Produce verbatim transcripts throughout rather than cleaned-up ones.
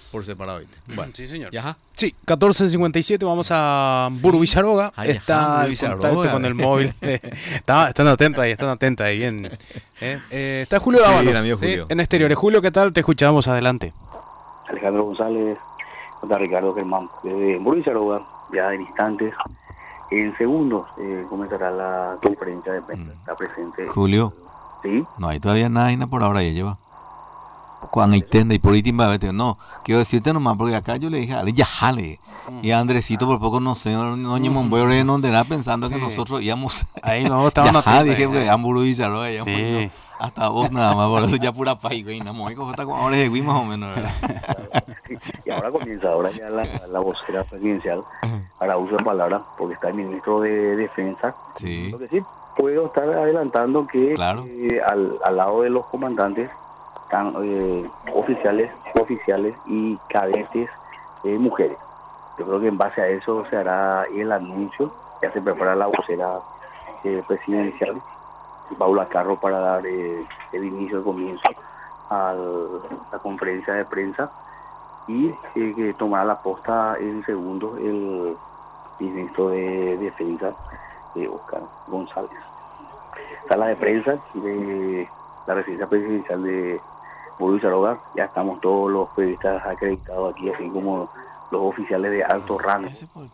por separado. Bueno, sí, señor. ¿Ya? Sí, catorce cincuenta y siete, vamos a sí. Buru Villaroga. Ay, está en contacto con el móvil. está, están atentos ahí, están atentos ahí. Bien. Eh, eh, está Julio sí, Dávalos, ¿sí? Julio. En exteriores. Julio, ¿qué tal? Te escuchamos, adelante. Alejandro González, contra Ricardo Germán, desde Buru Villaroga, ya en instantes. En segundos eh, comenzará la conferencia de prensa. Está presente. Julio. Sí. No hay todavía nada por ahora, ya lleva. Cuando intenta y por ahí timba, no, quiero decirte nomás, porque acá yo le dije, ale, ya jale. Y a Andresito por poco no sé, no no voy a no era pensando que sí. nosotros íbamos. Ahí no, estábamos ya dije, porque Amburu y Cerro, sí. hasta vos nada más, por eso ya pura pay, güey, no me cojo ahora es de más o menos, ¿verdad? Y ahora comienza, ahora ya la, la vocera presidencial hará uso de palabra, porque está el ministro de Defensa. Sí. Lo que sí puedo estar adelantando que claro. eh, al, al lado de los comandantes están eh, oficiales, oficiales y cadetes eh, mujeres. Yo creo que en base a eso se hará el anuncio, ya se prepara la vocera eh, presidencial, Paula Carro, para dar eh, el inicio, el comienzo a la conferencia de prensa y eh, que tomará la posta en segundos el ministro de Defensa, eh, Oscar González. Sala de prensa de la residencia presidencial de Buru Villaroga, ya estamos todos los periodistas acreditados aquí, así como los oficiales de alto rango.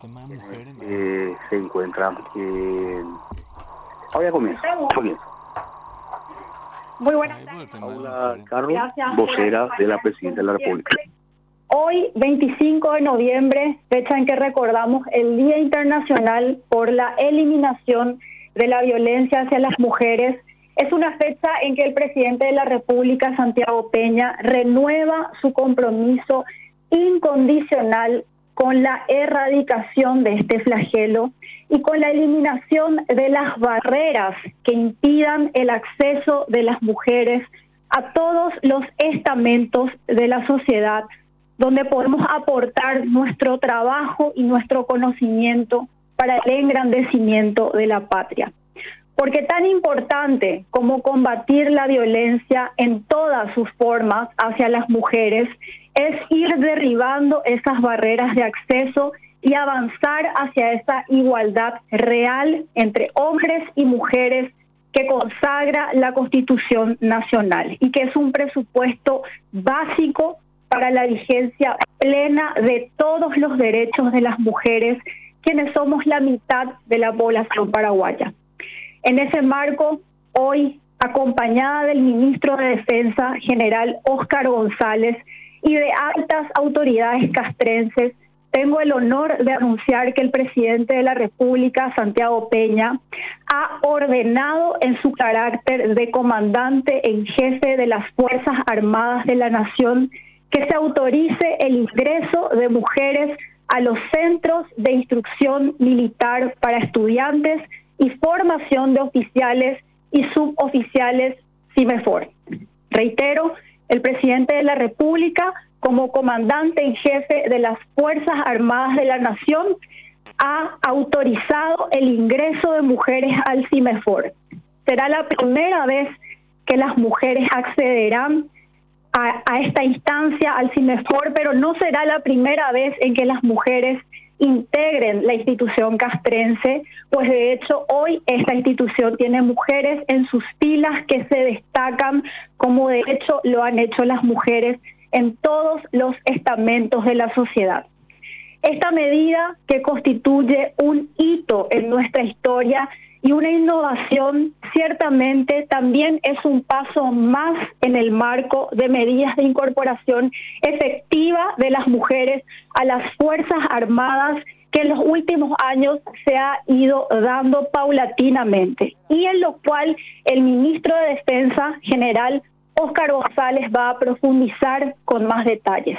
Eh, se encuentran. Eh, ahora comienza. comienza. Muy buenas tardes. Paula Carro, vocera de la Presidencia de la República. Hoy, veinticinco de noviembre, fecha en que recordamos el Día Internacional por la Eliminación de la Violencia hacia las Mujeres, es una fecha en que el presidente de la República, Santiago Peña, renueva su compromiso incondicional con la erradicación de este flagelo y con la eliminación de las barreras que impidan el acceso de las mujeres a todos los estamentos de la sociedad, donde podemos aportar nuestro trabajo y nuestro conocimiento para el engrandecimiento de la patria. Porque tan importante como combatir la violencia en todas sus formas hacia las mujeres es ir derribando esas barreras de acceso y avanzar hacia esa igualdad real entre hombres y mujeres que consagra la Constitución Nacional y que es un presupuesto básico para la vigencia plena de todos los derechos de las mujeres, quienes somos la mitad de la población paraguaya. En ese marco, hoy, acompañada del ministro de Defensa, general Óscar González, y de altas autoridades castrenses, tengo el honor de anunciar que el presidente de la República, Santiago Peña, ha ordenado en su carácter de comandante en jefe de las Fuerzas Armadas de la Nación que se autorice el ingreso de mujeres a los centros de instrucción militar para estudiantes y formación de oficiales y suboficiales CIMEFOR. Reitero, el presidente de la República, como comandante en jefe de las Fuerzas Armadas de la Nación, ha autorizado el ingreso de mujeres al CIMEFOR. Será la primera vez que las mujeres accederán a, a esta instancia, al CIMEFOR, pero no será la primera vez en que las mujeres integren la institución castrense, pues de hecho hoy esta institución tiene mujeres en sus filas que se destacan, como de hecho lo han hecho las mujeres en todos los estamentos de la sociedad. Esta medida, que constituye un hito en nuestra historia y una innovación, ciertamente también es un paso más en el marco de medidas de incorporación efectiva de las mujeres a las Fuerzas Armadas que en los últimos años se ha ido dando paulatinamente y en lo cual el ministro de Defensa, general Óscar González, va a profundizar con más detalles.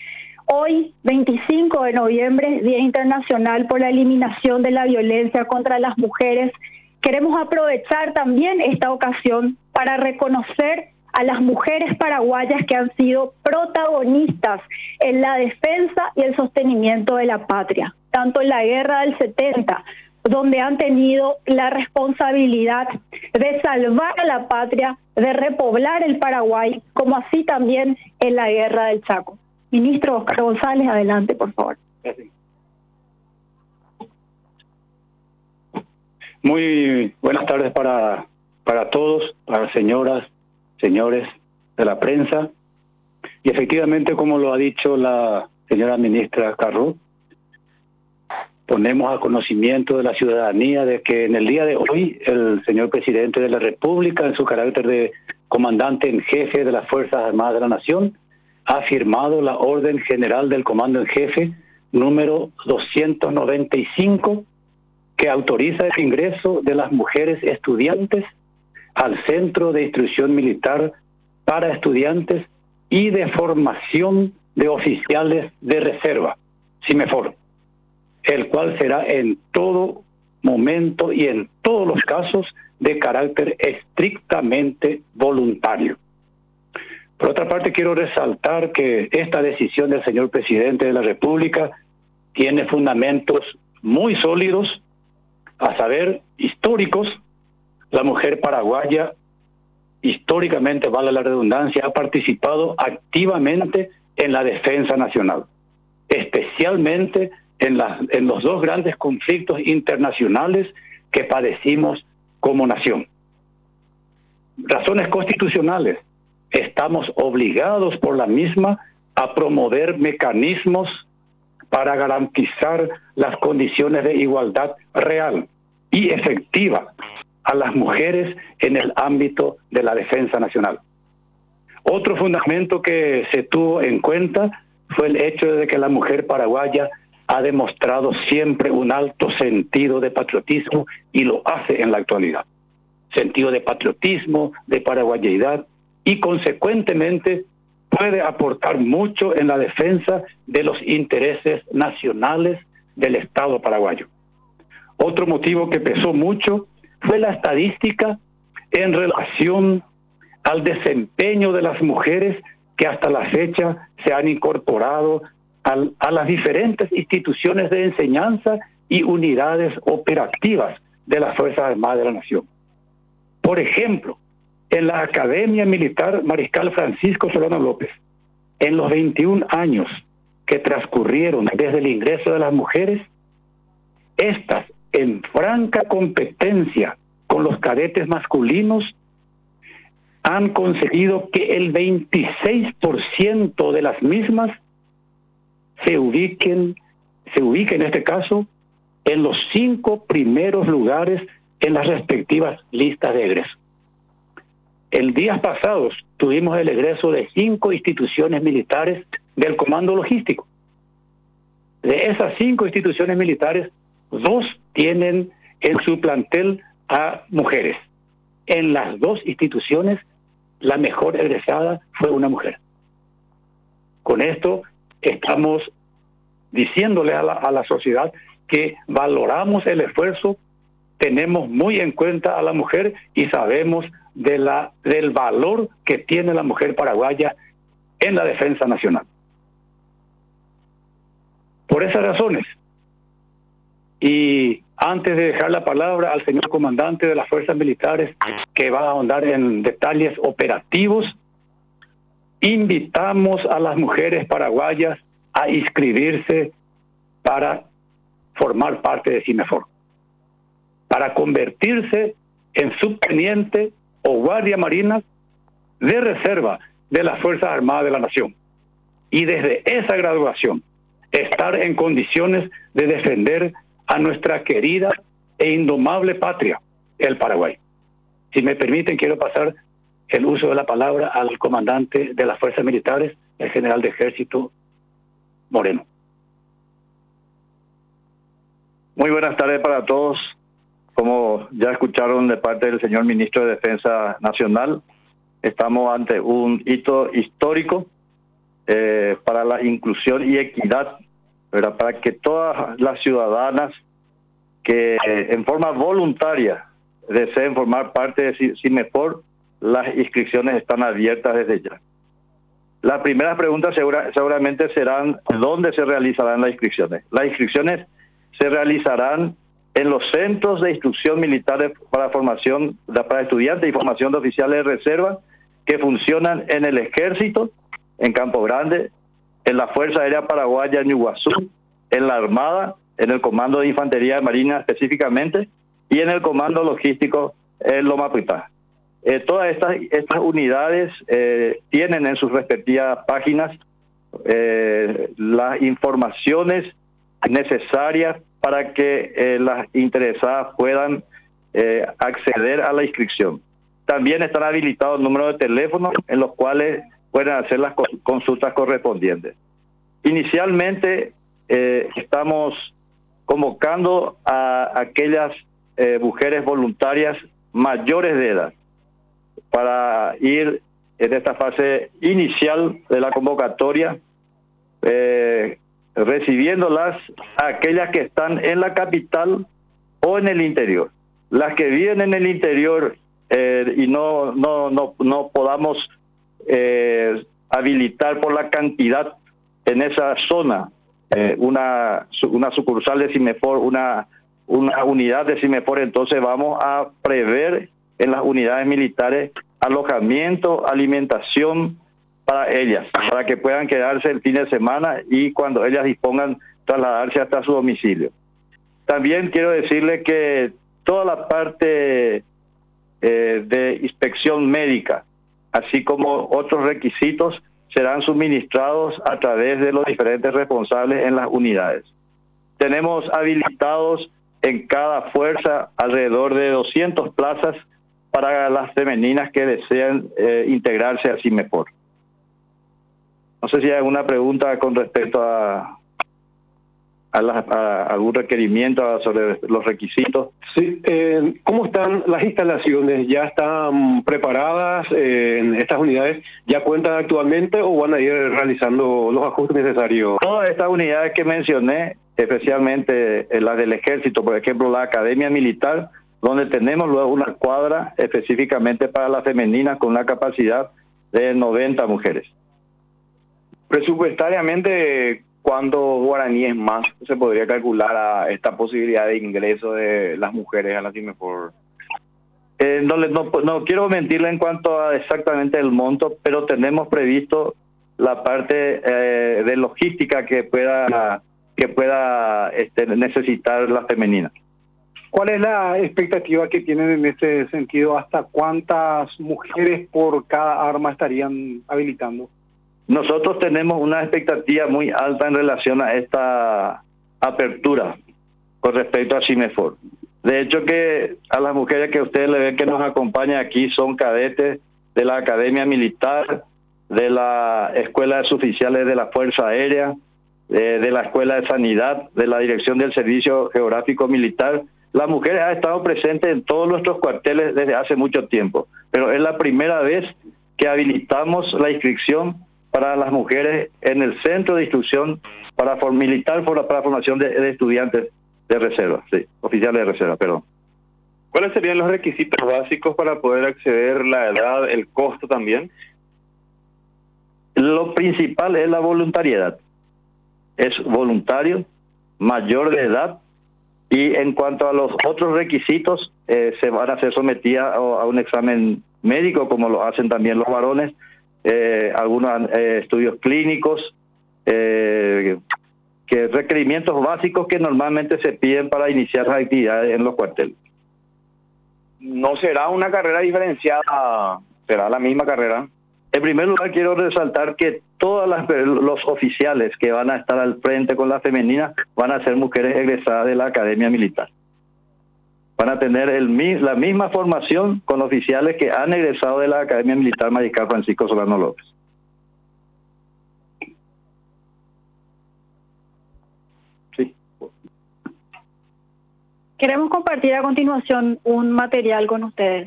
Hoy, veinticinco de noviembre, Día Internacional por la Eliminación de la Violencia contra las Mujeres, queremos aprovechar también esta ocasión para reconocer a las mujeres paraguayas que han sido protagonistas en la defensa y el sostenimiento de la patria, tanto en la guerra del setenta, donde han tenido la responsabilidad de salvar a la patria, de repoblar el Paraguay, como así también en la guerra del Chaco. Ministro Oscar González, adelante, por favor. Gracias. Muy buenas tardes para, para todos, para señoras, señores de la prensa. Y efectivamente, como lo ha dicho la señora ministra Carró, ponemos a conocimiento de la ciudadanía de que en el día de hoy el señor presidente de la República, en su carácter de comandante en jefe de las Fuerzas Armadas de la Nación, ha firmado la Orden General del Comando en Jefe número doscientos noventa y cinco, que autoriza el ingreso de las mujeres estudiantes al Centro de Instrucción Militar para Estudiantes y de Formación de Oficiales de Reserva, CIMEFOR, el cual será en todo momento y en todos los casos de carácter estrictamente voluntario. Por otra parte, quiero resaltar que esta decisión del señor presidente de la República tiene fundamentos muy sólidos, a saber, históricos. La mujer paraguaya, históricamente, vale la redundancia, ha participado activamente en la defensa nacional, especialmente en, la, en los dos grandes conflictos internacionales que padecimos como nación. Razones constitucionales. Estamos obligados por la misma a promover mecanismos para garantizar las condiciones de igualdad real y efectiva a las mujeres en el ámbito de la defensa nacional. Otro fundamento que se tuvo en cuenta fue el hecho de que la mujer paraguaya ha demostrado siempre un alto sentido de patriotismo y lo hace en la actualidad. Sentido de patriotismo, de paraguayidad, y consecuentemente puede aportar mucho en la defensa de los intereses nacionales del Estado paraguayo. Otro motivo que pesó mucho fue la estadística en relación al desempeño de las mujeres que hasta la fecha se han incorporado al, a las diferentes instituciones de enseñanza y unidades operativas de las Fuerzas Armadas de la Nación. Por ejemplo, en la Academia Militar Mariscal Francisco Solano López, en los veintiún años que transcurrieron desde el ingreso de las mujeres, estas, en franca competencia con los cadetes masculinos, han conseguido que el veintiséis por ciento de las mismas se ubiquen, se ubiquen en este caso, en los cinco primeros lugares en las respectivas listas de egreso. El día pasado tuvimos el egreso de cinco instituciones militares del Comando Logístico. De esas cinco instituciones militares, dos tienen en su plantel a mujeres. En las dos instituciones, la mejor egresada fue una mujer. Con esto estamos diciéndole a la, a la sociedad que valoramos el esfuerzo, tenemos muy en cuenta a la mujer y sabemos de la, del valor que tiene la mujer paraguaya en la defensa nacional. Por esas razones, y antes de dejar la palabra al señor comandante de las fuerzas militares, que va a ahondar en detalles operativos, invitamos a las mujeres paraguayas a inscribirse para formar parte de CIMEFOR, para convertirse en subteniente o guardia marina de reserva de las Fuerzas Armadas de la Nación. Y desde esa graduación, estar en condiciones de defender a nuestra querida e indomable patria, el Paraguay. Si me permiten, quiero pasar el uso de la palabra al comandante de las Fuerzas Militares, el general de Ejército Moreno. Muy buenas tardes para todos. Como ya escucharon de parte del señor ministro de Defensa Nacional, estamos ante un hito histórico eh, para la inclusión y equidad, ¿verdad? Para que todas las ciudadanas que eh, en forma voluntaria deseen formar parte de CIMEFOR, las inscripciones están abiertas desde ya. Las primeras preguntas segura, seguramente serán ¿dónde se realizarán las inscripciones? Las inscripciones se realizarán en los centros de instrucción militar para formación para estudiantes y formación de oficiales de reserva que funcionan en el Ejército, en Campo Grande, en la Fuerza Aérea Paraguaya en Iguazú, en la Armada, en el Comando de Infantería de Marina específicamente, y en el Comando Logístico en Loma Prietá. Eh, todas estas, estas unidades eh, tienen en sus respectivas páginas eh, las informaciones necesarias para que eh, las interesadas puedan eh, acceder a la inscripción. También están habilitados números de teléfono en los cuales pueden hacer las consultas correspondientes. Inicialmente eh, estamos convocando a aquellas eh, mujeres voluntarias mayores de edad para ir en esta fase inicial de la convocatoria, eh, recibiéndolas a aquellas que están en la capital o en el interior. Las que viven en el interior eh, y no, no, no, no podamos eh, habilitar por la cantidad en esa zona eh, una, una sucursal de CIMEFOR, una, una unidad de CIMEFOR, entonces vamos a prever en las unidades militares alojamiento, alimentación para ellas, para que puedan quedarse el fin de semana y cuando ellas dispongan trasladarse hasta su domicilio. También quiero decirle que toda la parte eh, de inspección médica, así como otros requisitos, serán suministrados a través de los diferentes responsables en las unidades. Tenemos habilitados en cada fuerza alrededor de doscientas plazas para las femeninas que desean eh, integrarse a CIMEFOR. No sé si hay alguna pregunta con respecto a, a, la, a algún requerimiento sobre los requisitos. Sí, eh, ¿cómo están las instalaciones? ¿Ya están preparadas eh, en estas unidades? ¿Ya cuentan actualmente o van a ir realizando los ajustes necesarios? Todas estas unidades que mencioné, especialmente las del Ejército, por ejemplo, la Academia Militar, donde tenemos luego una cuadra específicamente para las femeninas con una capacidad de noventa mujeres. Presupuestariamente, ¿cuántos guaraníes más se podría calcular a esta posibilidad de ingreso de las mujeres a la CIMEFOR? Eh, no, no, no quiero mentirle en cuanto a exactamente el monto, pero tenemos previsto la parte eh, de logística que pueda, que pueda este, necesitar la femenina. ¿Cuál es la expectativa que tienen en este sentido? ¿Hasta cuántas mujeres por cada arma estarían habilitando? Nosotros tenemos una expectativa muy alta en relación a esta apertura con respecto a CIMEFOR. De hecho, que a las mujeres que ustedes le ven que nos acompañan aquí son cadetes de la Academia Militar, de la Escuela de Suboficiales de la Fuerza Aérea, eh, de la Escuela de Sanidad, de la Dirección del Servicio Geográfico Militar. Las mujeres han estado presentes en todos nuestros cuarteles desde hace mucho tiempo, pero es la primera vez que habilitamos la inscripción para las mujeres en el Centro de Instrucción para militar para, para formación de, de estudiantes de reserva, sí, oficiales de reserva, perdón. ¿Cuáles serían los requisitos básicos para poder acceder, la edad, el costo también? Lo principal es la voluntariedad. Es voluntario, mayor de edad, y en cuanto a los otros requisitos, eh, se van a ser sometidas a, a un examen médico, como lo hacen también los varones, eh, algunos eh, estudios clínicos, eh, que requerimientos básicos que normalmente se piden para iniciar las actividades en los cuarteles. ¿No será una carrera diferenciada? ¿Será la misma carrera? En primer lugar, quiero resaltar que todos los oficiales que van a estar al frente con la femenina van a ser mujeres egresadas de la Academia Militar. Van a tener el, la misma formación con oficiales que han egresado de la Academia Militar Mariscal Francisco Solano López. Sí. Queremos compartir a continuación un material con ustedes.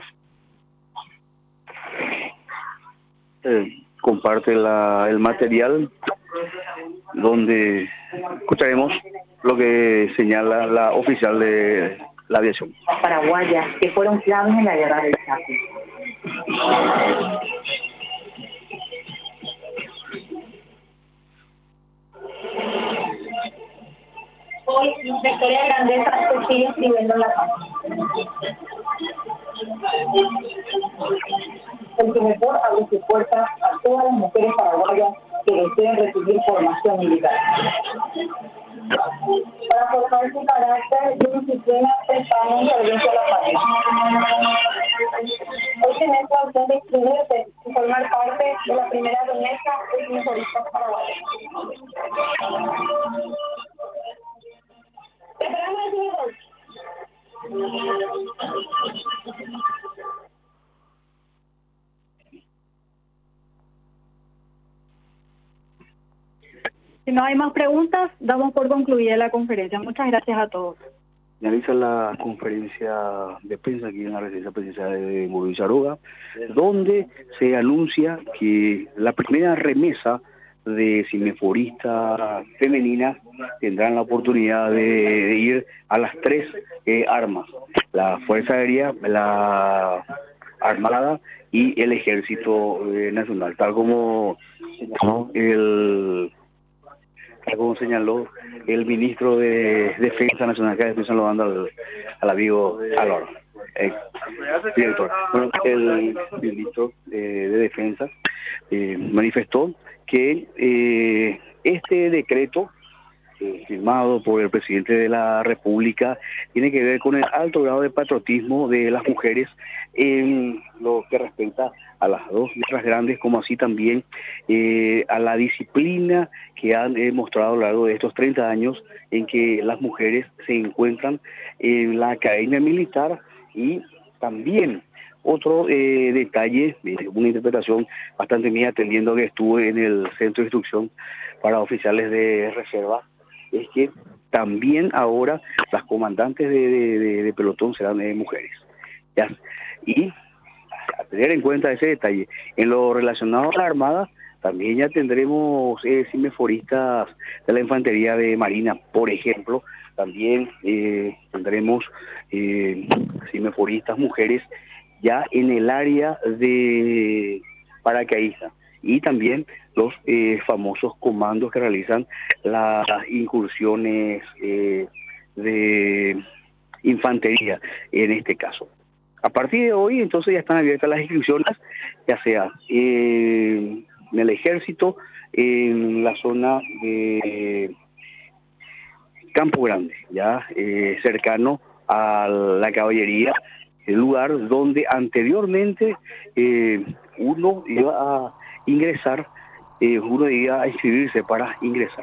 Eh, comparte la, el material donde escucharemos lo que señala la oficial de la aviación. Paraguayas que fueron claves en la guerra del Chaco. Hoy, Victoria Grandeza se sigue escribiendo la paz. El CIMEFOR abre sus puertas a todas las mujeres paraguayas que deseen recibir formación militar. Para forjar su carácter y disciplina prestando un servicio a la patria. Hoy tenemos la opción de inscribirse y formar parte de la primera remesa de Sinfonistas Paraguayos. Esperamos el señor. Si no hay más preguntas, damos por concluida la conferencia. Muchas gracias a todos. Finaliza la conferencia de prensa aquí en la residencia presidencial de Movilizarroga, donde se anuncia que la primera remesa de cineforistas femeninas tendrán la oportunidad de, de ir a las tres eh, armas, la Fuerza Aérea, la Armada y el Ejército eh, Nacional, tal como el tal como señaló el ministro de Defensa Nacional, que después se lo manda al, al amigo Álvaro, eh, director. Bueno, el ministro eh, de Defensa eh, manifestó que eh, este decreto eh, firmado por el presidente de la República tiene que ver con el alto grado de patriotismo de las mujeres en lo que respecta a las dos letras grandes, como así también eh, a la disciplina que han eh, mostrado a lo largo de estos treinta años en que las mujeres se encuentran en la academia militar. Y también otro eh, detalle, eh, una interpretación bastante mía, atendiendo que estuve en el centro de instrucción para oficiales de reserva, es que también ahora las comandantes de, de, de, de pelotón serán eh, mujeres. ¿Ya? Y a tener en cuenta ese detalle. En lo relacionado a la Armada, también ya tendremos eh, cineforistas de la Infantería de Marina, por ejemplo. También eh, tendremos eh, cineforistas mujeres ya en el área de paracaidistas. Y también los eh, famosos comandos que realizan las incursiones eh, de infantería en este caso. A partir de hoy, entonces, ya están abiertas las inscripciones, ya sea eh, en el ejército, en la zona de Campo Grande, ya eh, cercano a la caballería, el lugar donde anteriormente eh, uno iba a ingresar, eh, uno iba a inscribirse para ingresar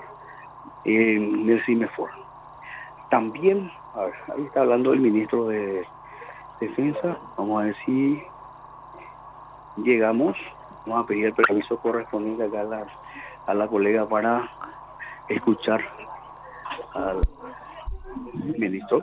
en el CIMEFOR. También, a ver, ahí está hablando el ministro de Defensa, vamos a ver si llegamos, vamos a pedir el permiso correspondiente acá a la, a la colega para escuchar al ministro.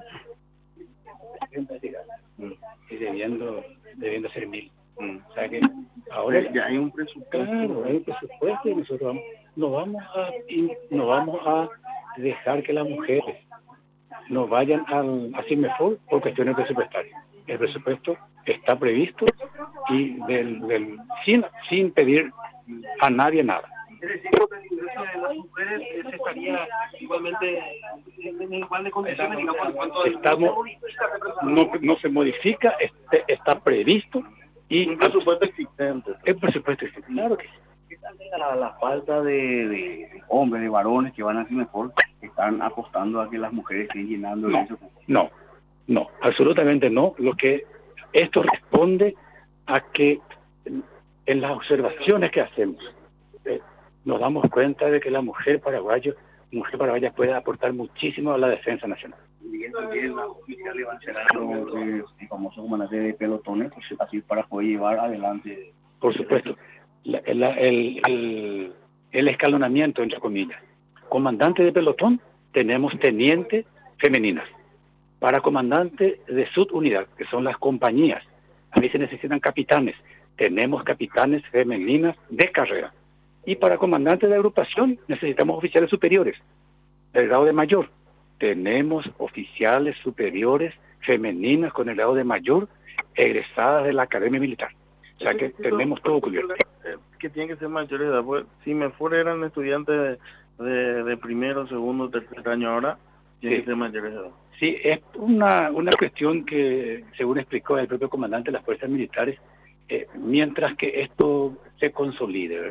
Y debiendo, debiendo ser mil. Mm. O sea que ahora ya hay un presupuesto. Claro, hay un presupuesto y nosotros vamos, no vamos a y no vamos a dejar que las mujeres no vayan al a CIMEFOR por cuestiones presupuestarias. El presupuesto está previsto y del, del sin sin pedir a nadie nada. Es decir, con el ingreso de las mujeres se estaría igualmente en igual de condiciones, digamos, en cuanto Estamos, no, no se modifica, este, está previsto y un presupuesto existente. El presupuesto existente, claro que sí. La, la falta de, de hombres, de varones que van a CIMEFOR están apostando a que las mujeres estén llenando no, eso. No, no, absolutamente no. Lo que esto responde a que en las observaciones que hacemos eh, nos damos cuenta de que la mujer paraguaya, mujer paraguaya puede aportar muchísimo a la defensa nacional. Y también los oficiales van a ser los famosos comandantes de pelotones, así para poder llevar adelante. Por supuesto, la, la, el, el, el escalonamiento, entre comillas. Comandante de pelotón, tenemos tenientes femeninas. Para comandante de subunidad, que son las compañías, a veces necesitan capitanes. Tenemos capitanes femeninas de carrera. Y para comandante de agrupación necesitamos oficiales superiores, del grado de mayor. Tenemos oficiales superiores femeninas con el grado de mayor, egresadas de la Academia Militar. O sea que tenemos todo cubierto. Que tienen que ser mayores de edad. Pues, si me fuera eran estudiantes de, de, de primero, segundo, tercer año, ahora tienen sí. que ser mayores de edad. Sí, es una, una cuestión que, según explicó el propio comandante de las fuerzas militares, eh, mientras que esto se consolide, ¿verdad?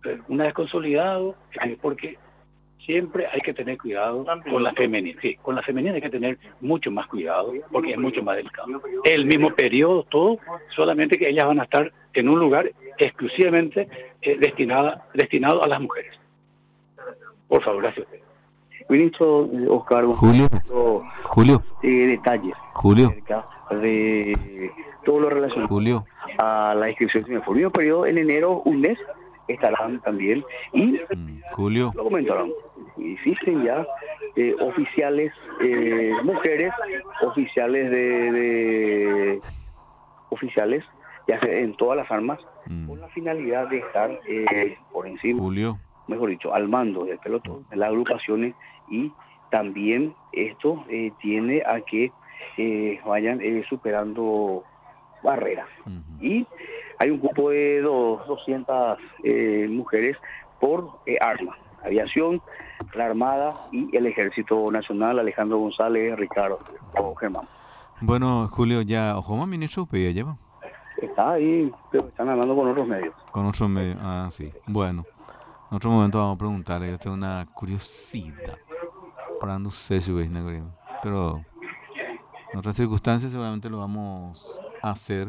una vez consolidado, eh, porque siempre hay que tener cuidado con la femenina. Sí, con la femenina hay que tener mucho más cuidado porque es mucho más delicado. El mismo periodo, todo, solamente que ellas van a estar en un lugar exclusivamente eh, destinada, destinado a las mujeres. Por favor, gracias. Ministro Oscar, Julio, Julio, eh, detalles Julio, acerca de todo lo relacionado Julio. a la inscripción del mismo periodo. En enero, un mes, estarán también y Julio lo comentaron. Existen ya eh, oficiales, eh, mujeres, oficiales de, de oficiales, ya sea en todas las armas, mm. con la finalidad de estar eh, por encima, Julio. mejor dicho, al mando del pelotón, de las agrupaciones, y también esto eh, tiene a que eh, vayan eh, superando barreras. Uh-huh. Y hay un grupo de dos, doscientas eh, mujeres por eh, arma, aviación, la Armada y el Ejército Nacional, Alejandro González, Ricardo o Germán. Bueno, Julio, ya, ¿Ojoma ministro Upeye lleva? Está ahí, pero están hablando con otros medios. Con otros medios, ah, sí. Bueno, en otro momento vamos a preguntarle, yo tengo una curiosidad, para no sé si veis, pero en otras circunstancias seguramente lo vamos a hacer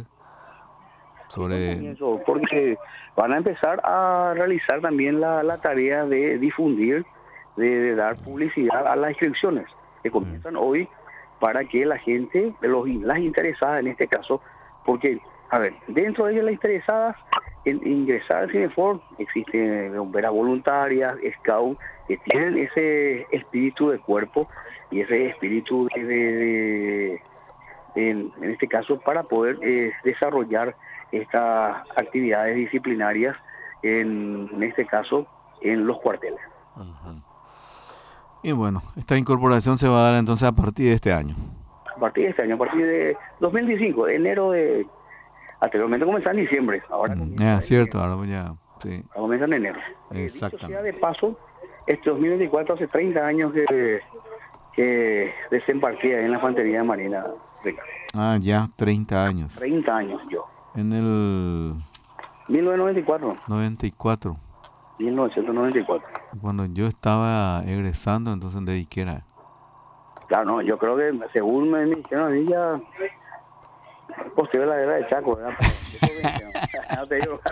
sobre... Porque van a empezar a realizar también la, la tarea de difundir, de, de dar publicidad a las inscripciones que comienzan hoy, para que la gente, los, las interesadas en este caso, porque, a ver, dentro de ellas las interesadas en ingresar al CINEFOR, existen bomberas voluntarias, scouts, que tienen ese espíritu de cuerpo y ese espíritu de, de, de en, en este caso, para poder eh, desarrollar estas actividades disciplinarias, en, en este caso, en los cuarteles. Uh-huh. Y bueno, esta incorporación se va a dar entonces a partir de este año. A partir de este año, a partir de dos mil veinticinco, enero de... Anteriormente comenzó en diciembre, ahora... Mm, ya, cierto, ahora ya... Sí. Comienza en enero. Exactamente. Dicho sea de paso, este dos mil veinticuatro hace treinta años que, que desembarqué en la Infantería de Marina. Ricardo. Ah, ya, treinta años. treinta años yo. En el... mil novecientos noventa y cuatro. noventa y cuatro. mil novecientos noventa y cuatro. Cuando yo estaba egresando, entonces de qué era. Claro, no, yo creo que según me dijeron a mí ya posterior a la guerra de Chaco, ¿verdad? No te digo.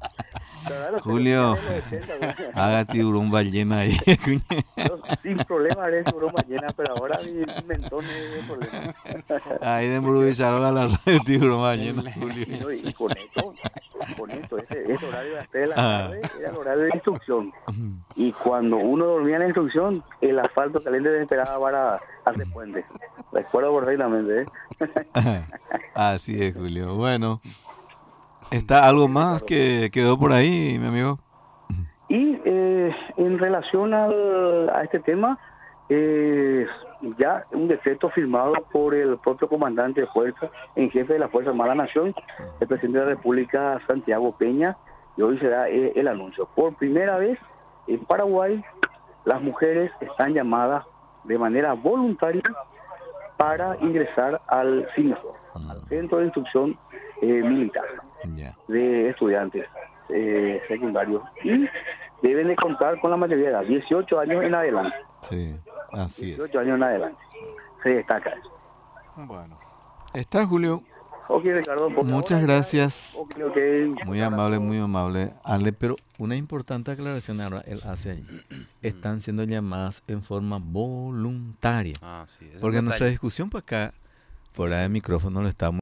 Julio, haga tiburón ballena ahí. Yo, sin problema haré tiburón ballena, pero ahora mi mentón es el problema. Ahí de improvisaron a la radio tiburón ballena, Julio. Y, y con esto, con esto, ese, ese horario de las tres de la tarde era el horario de instrucción. Y cuando uno dormía en la instrucción, el asfalto caliente se esperaba para hacer puentes. Recuerdo correctamente, ¿eh? Así es, Julio. Bueno, ¿está algo más que quedó por ahí, mi amigo? Y eh, en relación al, a este tema, eh, ya un decreto firmado por el propio comandante de fuerza, en jefe de la Fuerza Armada de la Nación, el presidente de la República, Santiago Peña, y hoy será eh, el anuncio. Por primera vez en Paraguay, las mujeres están llamadas de manera voluntaria para ingresar al CINEFOR, uh-huh. al Centro de Instrucción eh, Militar, yeah. de estudiantes eh, secundarios, y deben de contar con la mayoría de edad, dieciocho años en adelante. Sí, así dieciocho es. dieciocho años en adelante. Se destaca eso. Bueno, está Julio. Okay, Ricardo, muchas gracias. Okay, okay. Muy amable, muy amable. Ale, pero una importante aclaración ahora él hace allí. Están siendo llamadas en forma voluntaria. Ah, sí, porque nuestra discusión por acá, fuera de micrófono, lo estamos